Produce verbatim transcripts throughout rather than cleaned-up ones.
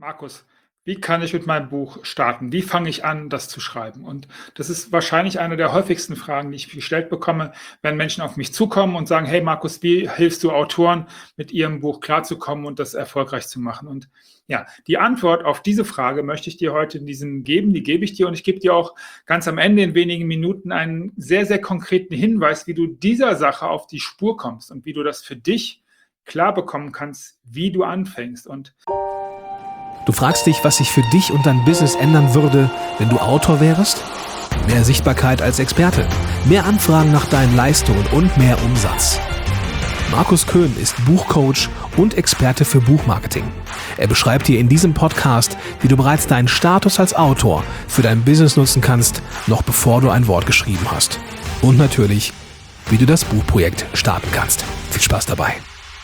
Markus, wie kann ich mit meinem Buch starten? Wie fange ich an, das zu schreiben? Und das ist wahrscheinlich eine der häufigsten Fragen, die ich gestellt bekomme, wenn Menschen auf mich zukommen und sagen, hey Markus, wie hilfst du Autoren, mit ihrem Buch klarzukommen und das erfolgreich zu machen? Und ja, die Antwort auf diese Frage möchte ich dir heute in diesem geben, die gebe ich dir und ich gebe dir auch ganz am Ende in wenigen Minuten einen sehr, sehr konkreten Hinweis, wie du dieser Sache auf die Spur kommst und wie du das für dich klar bekommen kannst, wie du anfängst. Und Du fragst dich, was sich für dich und dein Business ändern würde, wenn du Autor wärst? Mehr Sichtbarkeit als Experte, mehr Anfragen nach deinen Leistungen und mehr Umsatz. Markus Köhn ist Buchcoach und Experte für Buchmarketing. Er beschreibt dir in diesem Podcast, wie du bereits deinen Status als Autor für dein Business nutzen kannst, noch bevor du ein Wort geschrieben hast. Und natürlich, wie du das Buchprojekt starten kannst. Viel Spaß dabei.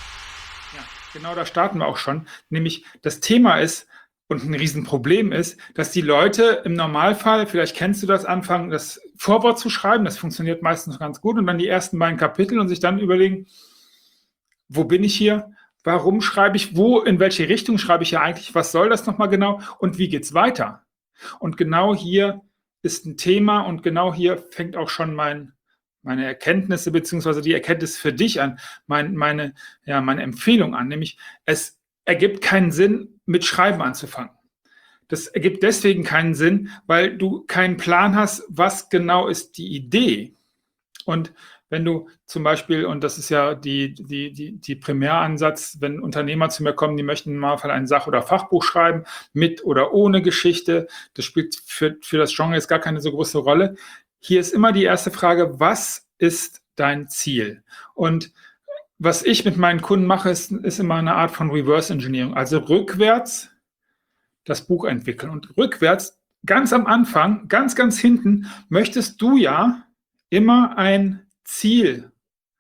Genau, da starten wir auch schon. Nämlich das Thema ist und ein Riesenproblem ist, dass die Leute im Normalfall, vielleicht kennst du das, anfangen, das Vorwort zu schreiben. Das funktioniert meistens ganz gut und dann die ersten beiden Kapitel und sich dann überlegen, wo bin ich hier? Warum schreibe ich? Wo, in welche Richtung schreibe ich hier eigentlich? Was soll das nochmal genau? Und wie geht's weiter? Und genau hier ist ein Thema und genau hier fängt auch schon mein meine Erkenntnisse beziehungsweise die Erkenntnis für dich an, mein, meine, ja, meine Empfehlung an, nämlich es ergibt keinen Sinn, mit Schreiben anzufangen. Das ergibt deswegen keinen Sinn, weil du keinen Plan hast, was genau ist die Idee. Und wenn du zum Beispiel, und das ist ja die, die, die, die Primäransatz, wenn Unternehmer zu mir kommen, die möchten im Normalfall ein Sach- oder Fachbuch schreiben, mit oder ohne Geschichte, das spielt für, für das Genre jetzt gar keine so große Rolle. Hier ist immer die erste Frage, was ist dein Ziel? Und was ich mit meinen Kunden mache, ist, ist immer eine Art von Reverse Engineering, also rückwärts das Buch entwickeln. Und rückwärts, ganz am Anfang, ganz, ganz hinten, möchtest du ja immer ein Ziel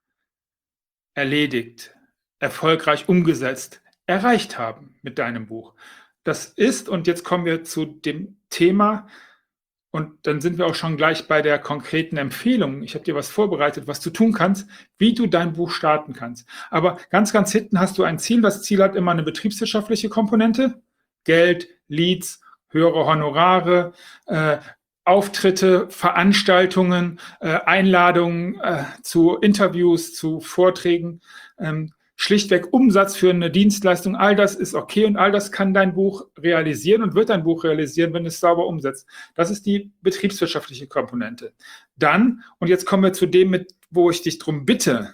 erledigt, erfolgreich umgesetzt, erreicht haben mit deinem Buch. Das ist, und jetzt kommen wir zu dem Thema, und dann sind wir auch schon gleich bei der konkreten Empfehlung. Ich habe dir was vorbereitet, was du tun kannst, wie du dein Buch starten kannst. Aber ganz, ganz hinten hast du ein Ziel. Das Ziel hat immer eine betriebswirtschaftliche Komponente. Geld, Leads, höhere Honorare, äh, Auftritte, Veranstaltungen, äh, Einladungen äh, zu Interviews, zu Vorträgen, ähm, schlichtweg Umsatz für eine Dienstleistung, all das ist okay und all das kann dein Buch realisieren und wird dein Buch realisieren, wenn es sauber umsetzt. Das ist die betriebswirtschaftliche Komponente. Dann, und jetzt kommen wir zu dem, mit, wo ich dich darum bitte,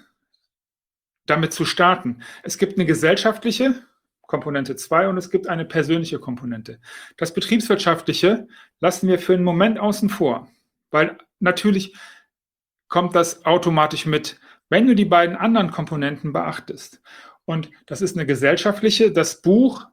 damit zu starten. Es gibt eine gesellschaftliche Komponente zwei und es gibt eine persönliche Komponente. Das betriebswirtschaftliche lassen wir für einen Moment außen vor, weil natürlich kommt das automatisch mit, wenn du die beiden anderen Komponenten beachtest. Und das ist eine gesellschaftliche, das Buch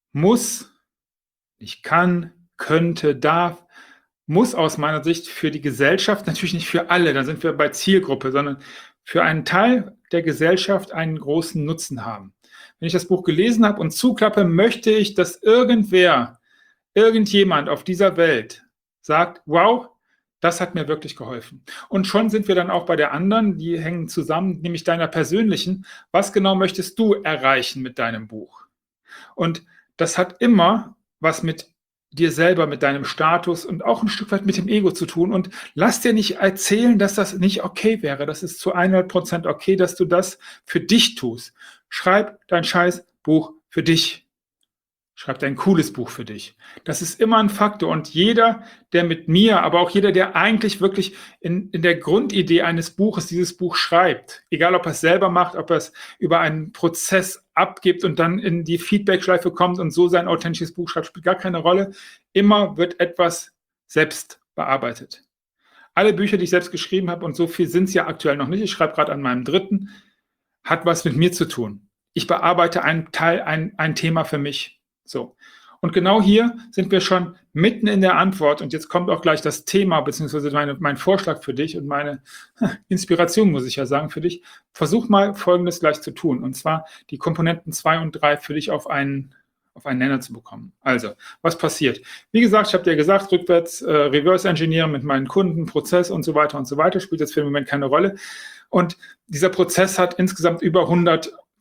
muss, nicht kann, könnte, darf, muss aus meiner Sicht für die Gesellschaft, natürlich nicht für alle, da sind wir bei Zielgruppe, sondern für einen Teil der Gesellschaft einen großen Nutzen haben. Wenn ich das Buch gelesen habe und zuklappe, möchte ich, dass irgendwer, irgendjemand auf dieser Welt sagt, wow, das hat mir wirklich geholfen. Und schon sind wir dann auch bei der anderen, die hängen zusammen, nämlich deiner persönlichen. Was genau möchtest du erreichen mit deinem Buch? Und das hat immer was mit dir selber, mit deinem Status und auch ein Stück weit mit dem Ego zu tun. Und lass dir nicht erzählen, dass das nicht okay wäre. Das ist zu hundert Prozent okay, dass du das für dich tust. Schreib dein scheiß Buch für dich. Schreib dein cooles Buch für dich. Das ist immer ein Faktor. Und jeder, der mit mir, aber auch jeder, der eigentlich wirklich in, in der Grundidee eines Buches dieses Buch schreibt, egal ob er es selber macht, ob er es über einen Prozess abgibt und dann in die Feedback-Schleife kommt und so sein authentisches Buch schreibt, spielt gar keine Rolle. Immer wird etwas selbst bearbeitet. Alle Bücher, die ich selbst geschrieben habe, und so viel sind es ja aktuell noch nicht, ich schreibe gerade an meinem dritten, hat was mit mir zu tun. Ich bearbeite einen Teil, ein, ein Thema für mich. So. Und genau hier sind wir schon mitten in der Antwort und jetzt kommt auch gleich das Thema, beziehungsweise meine, mein Vorschlag für dich und meine Inspiration, muss ich ja sagen, für dich. Versuch mal Folgendes gleich zu tun, und zwar die Komponenten zwei und drei für dich auf einen, auf einen Nenner zu bekommen. Also, was passiert? Wie gesagt, ich habe dir gesagt, rückwärts äh, Reverse Engineering mit meinen Kunden, Prozess und so weiter und so weiter, spielt jetzt für den Moment keine Rolle. Und dieser Prozess hat insgesamt über hundert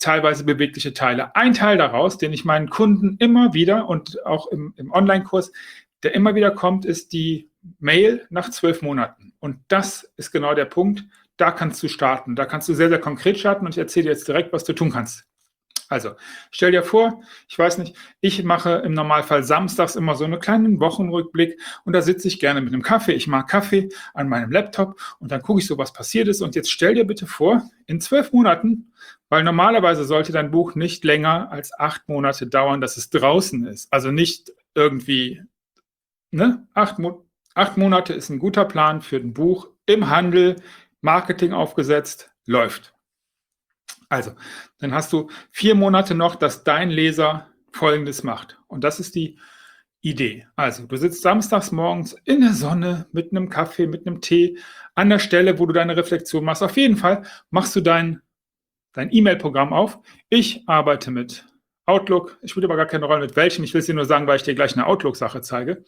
teilweise bewegliche Teile. Ein Teil daraus, den ich meinen Kunden immer wieder und auch im, im Online-Kurs, der immer wieder kommt, ist die Mail nach zwölf Monaten. Und das ist genau der Punkt, da kannst du starten. Da kannst du sehr, sehr konkret starten und ich erzähle dir jetzt direkt, was du tun kannst. Also, stell dir vor, ich weiß nicht, ich mache im Normalfall samstags immer so einen kleinen Wochenrückblick und da sitze ich gerne mit einem Kaffee, ich mag Kaffee an meinem Laptop und dann gucke ich so, was passiert ist. Und jetzt stell dir bitte vor, in zwölf Monaten, weil normalerweise sollte dein Buch nicht länger als acht Monate dauern, dass es draußen ist. Also nicht irgendwie, ne, acht, Mo- acht Monate ist ein guter Plan für ein Buch im Handel, Marketing aufgesetzt, läuft. Also, dann hast du vier Monate noch, dass dein Leser Folgendes macht. Und das ist die Idee. Also, du sitzt samstags morgens in der Sonne mit einem Kaffee, mit einem Tee, an der Stelle, wo du deine Reflexion machst. Auf jeden Fall machst du dein, dein E-Mail-Programm auf. Ich arbeite mit Outlook. Ich spiele aber gar keine Rolle mit welchem. Ich will es dir nur sagen, weil ich dir gleich eine Outlook-Sache zeige.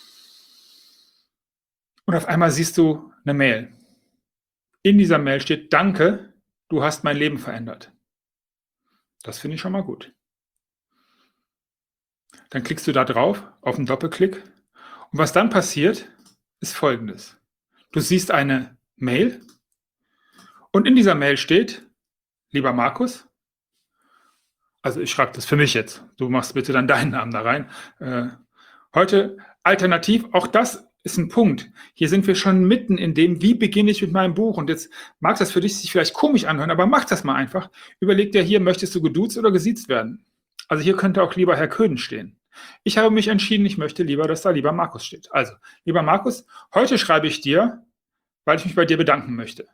Und auf einmal siehst du eine Mail. In dieser Mail steht: Danke, du hast mein Leben verändert. Das finde ich schon mal gut. Dann klickst du da drauf, auf einen Doppelklick. Und was dann passiert, ist Folgendes. Du siehst eine Mail und in dieser Mail steht: Lieber Markus, also ich schreibe das für mich jetzt, du machst bitte dann deinen Namen da rein. Äh, heute alternativ, auch das ist ein Punkt. Hier sind wir schon mitten in dem, wie beginne ich mit meinem Buch? Und jetzt mag das für dich sich vielleicht komisch anhören, aber mach das mal einfach. Überleg dir hier, möchtest du geduzt oder gesiezt werden? Also hier könnte auch lieber Herr Köhn stehen. Ich habe mich entschieden, ich möchte lieber, dass da lieber Markus steht. Also, lieber Markus, heute schreibe ich dir, weil ich mich bei dir bedanken möchte.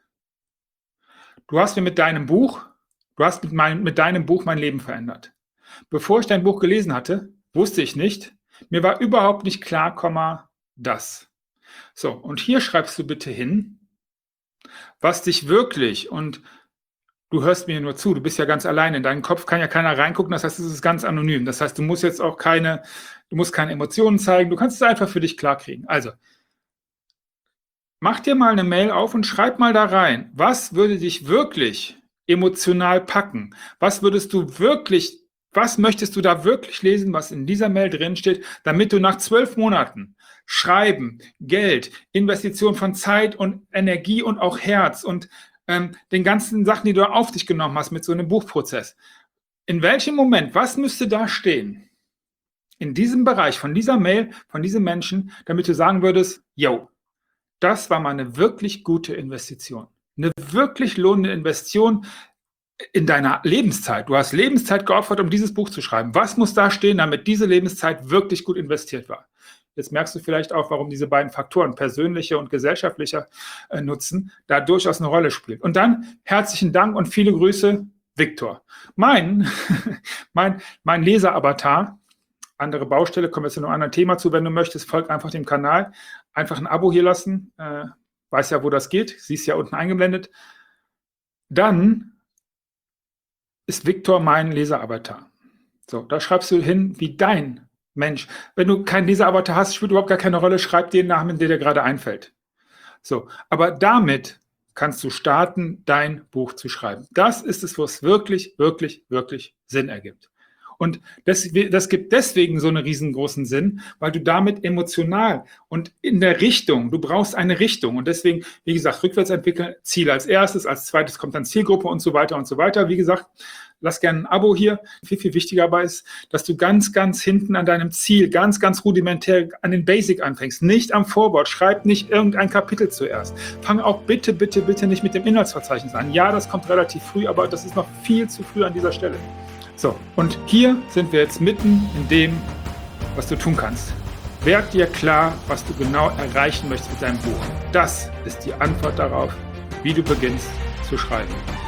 Du hast mir mit deinem Buch, du hast mit, mein, mit deinem Buch mein Leben verändert. Bevor ich dein Buch gelesen hatte, wusste ich nicht, mir war überhaupt nicht klar, das. So, und hier schreibst du bitte hin, was dich wirklich, und du hörst mir nur zu, du bist ja ganz allein, in deinen Kopf kann ja keiner reingucken, das heißt, es ist ganz anonym. Das heißt, du musst jetzt auch keine, du musst keine Emotionen zeigen, du kannst es einfach für dich klarkriegen. Also, mach dir mal eine Mail auf und schreib mal da rein, was würde dich wirklich emotional packen? Was würdest du wirklich, was möchtest du da wirklich lesen, was in dieser Mail drin steht, damit du nach zwölf Monaten Schreiben, Geld, Investition von Zeit und Energie und auch Herz und ähm, den ganzen Sachen, die du auf dich genommen hast mit so einem Buchprozess. In welchem Moment, was müsste da stehen? In diesem Bereich, von dieser Mail, von diesem Menschen, damit du sagen würdest, yo, das war mal eine wirklich gute Investition. Eine wirklich lohnende Investition in deiner Lebenszeit. Du hast Lebenszeit geopfert, um dieses Buch zu schreiben. Was muss da stehen, damit diese Lebenszeit wirklich gut investiert war? Jetzt merkst du vielleicht auch, warum diese beiden Faktoren, persönlicher und gesellschaftlicher äh, Nutzen, da durchaus eine Rolle spielen. Und dann herzlichen Dank und viele Grüße, Viktor. Mein, mein, mein Leser-Avatar, andere Baustelle, kommen wir zu einem anderen Thema zu. Wenn du möchtest, folg einfach dem Kanal. Einfach ein Abo hier lassen. Äh, weiß ja, wo das geht. Siehst ja unten eingeblendet. Dann ist Viktor mein Leser-Avatar. So, da schreibst du hin, wie dein Mensch. Wenn du keinen Leser-Avatar hast, spielt überhaupt gar keine Rolle, schreib den Namen, der dir gerade einfällt. So, aber damit kannst du starten, dein Buch zu schreiben. Das ist es, wo es wirklich, wirklich, wirklich Sinn ergibt. Und das, das gibt deswegen so einen riesengroßen Sinn, weil du damit emotional und in der Richtung, du brauchst eine Richtung. Und deswegen, wie gesagt, rückwärts entwickeln, Ziel als erstes, als zweites kommt dann Zielgruppe und so weiter und so weiter. Wie gesagt, lass gerne ein Abo hier. Viel, viel wichtiger dabei ist, dass du ganz, ganz hinten an deinem Ziel, ganz, ganz rudimentär an den Basic anfängst. Nicht am Vorwort, schreib nicht irgendein Kapitel zuerst. Fang auch bitte, bitte, bitte nicht mit dem Inhaltsverzeichnis an. Ja, das kommt relativ früh, aber das ist noch viel zu früh an dieser Stelle. So, und hier sind wir jetzt mitten in dem, was du tun kannst. Werd dir klar, was du genau erreichen möchtest mit deinem Buch. Das ist die Antwort darauf, wie du beginnst zu schreiben.